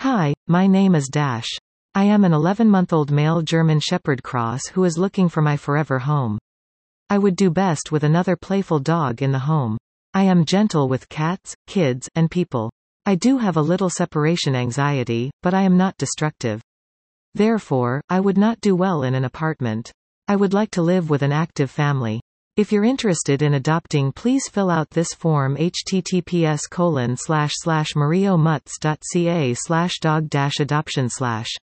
Hi, my name is Dash. I am an 11-month-old male German Shepherd Cross who is looking for my forever home. I would do best with another playful dog in the home. I am gentle with cats, kids, and people. I do have a little separation anxiety, but I am not destructive. Therefore, I would not do well in an apartment. I would like to live with an active family. If you're interested in adopting, please fill out this form https://mariomutz.ca/dog-adoption/